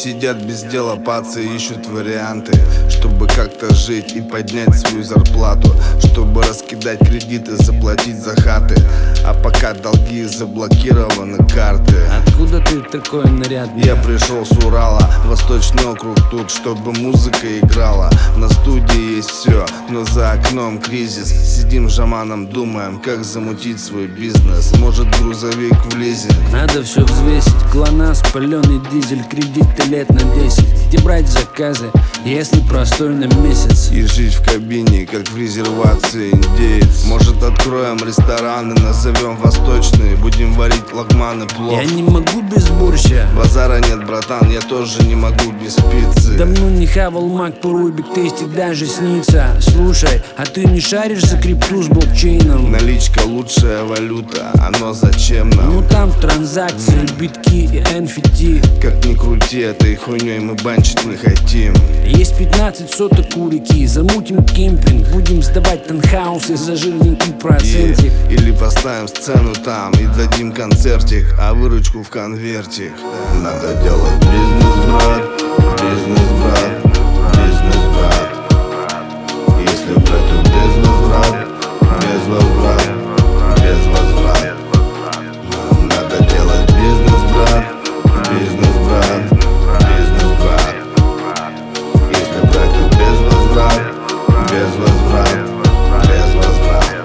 сидят без дела, пацы ищут варианты, чтобы как-то жить и поднять свою зарплату, чтобы раскидать кредиты, заплатить за хаты. А пока долги заблокированы карты. Откуда ты такой нарядный? Я пришел с Урала, Восточный округ тут, чтобы музыка играла. На студии есть все, но за окном кризис. Сидим с Жаманом, думаем, как замутить свой бизнес. Может, грузовик в лизинг. Надо все взвесить, ГЛОНАСС, паленый дизель, кредиты лет на 10. Где брать заказы, если простой на месяц? И жить в кабине, как в резервации индеец. Может, откроем рестораны, назовем восточные, будем варить лагманы, плов. Я не могу без борща. Базара нет, братан, я тоже не могу без пиццы. Давно не хавал мак, порой биг-тейсти даже снится. Слушай, а ты не шаришь за крипту с блокчейном? Наличка лучшая валюта, оно зачем нам? Ну там транзакции, битки и NFT. Как ни крути, этой хуйней мы банчить не хотим. Есть 15 соток у реки, замутим кемпинг, будем сдавать танхаусы за жирненький процентик. Или поставим сцену там и дадим концертик, а выручку в конвертик. Надо делать бизнес, брат, бизнес, брат, бизнес, брат. Если брать, то без возврат, без возврат, без возврат. Надо делать бизнес, брат, бизнес, брат, бизнес, брат. Если брать, то без возврат, без возврат, без возврат.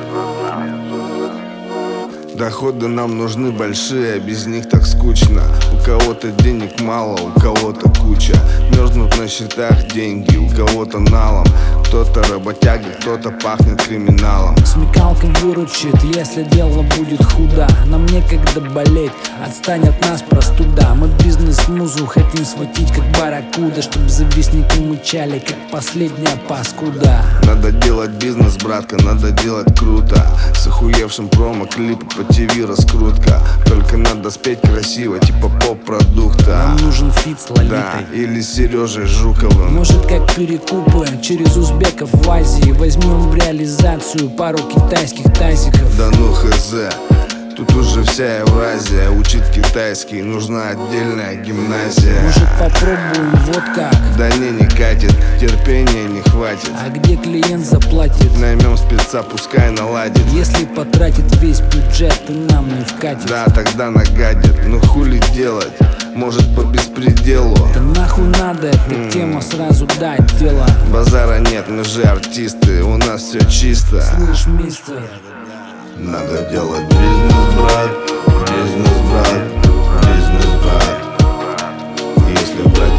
Доходы нам нужны большие, а без них так скучно. У кого-то денег мало, у кого-то куча. Мерзнут на счетах деньги, у кого-то налом. Кто-то работяга, кто-то пахнет криминалом. Смекалка выручит, если дело будет худо. Нам некогда болеть, отстань от нас простуда. Мы бизнес-музу хотим схватить как барракуда, чтоб завистники мычали, как последняя паскуда. Надо делать бизнес, братка, надо делать круто. С охуевшим промо-клипом по ТВ раскрутка. Только надо спеть красиво, типа поп-продукта. Нам нужен фит с Лолитой, да, или с Сережей Жуковым. Может, как перекупы через узбеков в Азии. Возьмем в реализацию пару китайских тазиков. Да ну хз, тут уже вся Евразия учит китайский, нужна отдельная гимназия. Может, попробуем вот как? Да не катит, терпения не хватит. А где клиент заплатит? Наймем спеца, пускай наладит. Если потратит весь бюджет, то нам не вкатит. Да, тогда нагадит, ну хули делать? Может, по беспределу? Да нахуй надо, эта тема сразу дать дело. Базара нет, мы же артисты, у нас все чисто. Слышь, мистер, надо делать бизнес, брат, бизнес, брат, бизнес, брат. Если брать